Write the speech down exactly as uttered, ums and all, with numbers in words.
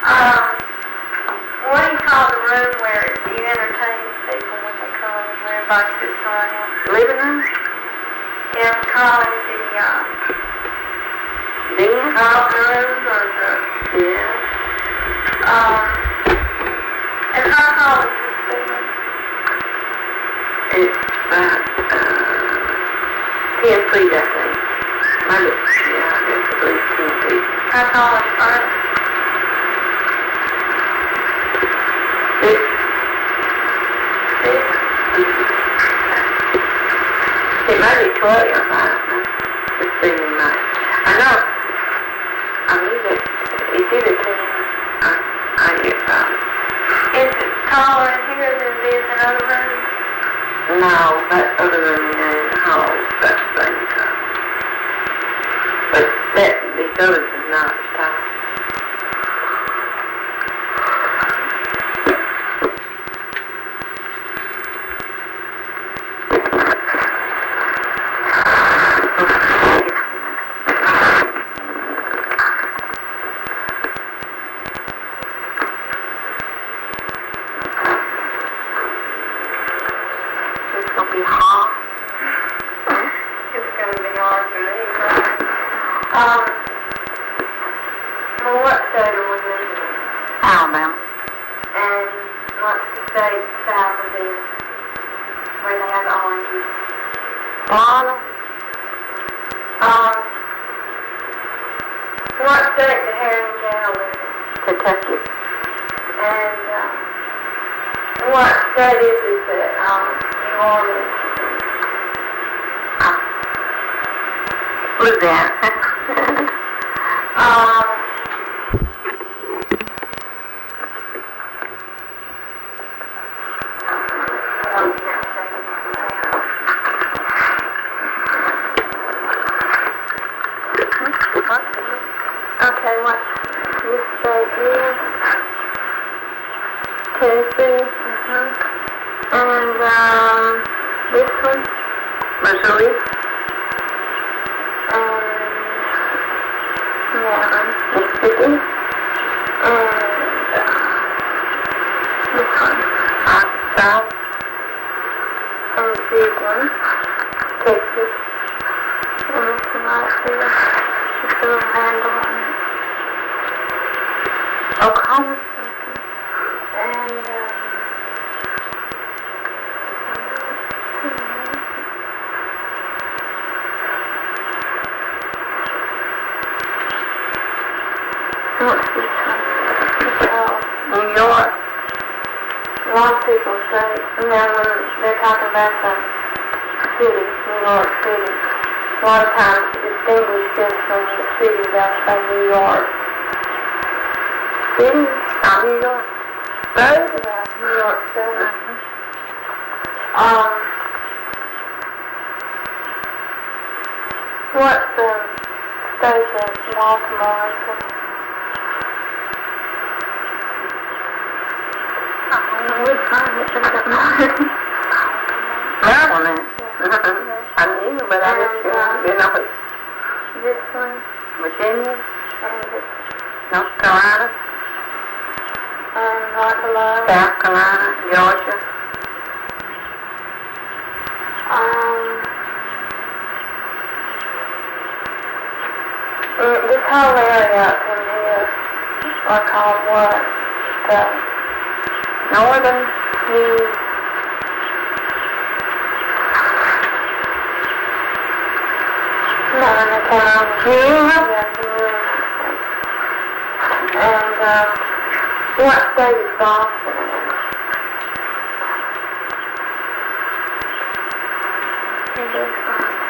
Um, what do you call the room where you entertain people when they come, where everybody sits around? Living room? Yeah, call it the, uh, Den? coffee room or the, Yeah. um, and how tall is this ceiling? It's about, uh, ten feet, I think. Maybe, yeah, I guess at least ten feet. How tall is front? Six. Six? It might be twelve, I don't know. It's ceiling might. I know. I believe it. It's either ten. I, I get probably. Is it taller in here than it is in other rooms? No, that other room in the hall, that's the same time. But that, these others is not as tall. It's gonna be hot. It's going to be hard for me, right? Um, well, what state are we visiting? Alabama. And what's the state south of this, where they have the oranges? Florida. Um, what state the Herring Jail live in? Kentucky. And, um, what state is it that, um, New Orleans? Louisiana. Um, okay, what this state is? Tennessee. Mm-hmm. And, um, this one? Missouri. And, yeah, Mississippi. and, uh, this one. Arkansas. And the big one. Texas. And this one right there. Just a little handle on it. Oklahoma. And, um, what's this one? It's called New York. a lot of people say, you know, when they're talking about the city, New York City, a lot of times to distinguish this from the city, they'll say New York City, Oh, New York. right? Yeah, New York City. Um, what's the state that Baltimore is in? I don't know which one, which one got more. Maryland. I knew, but I just didn't know it. This one, Virginia. and this, North Carolina. and right below. South Carolina. Georgia. Um, mm, this whole area up in here are called what? The Northern. New, no, no, town. Yeah. Yeah, New. And, um, what state is Boston in? It is Boston.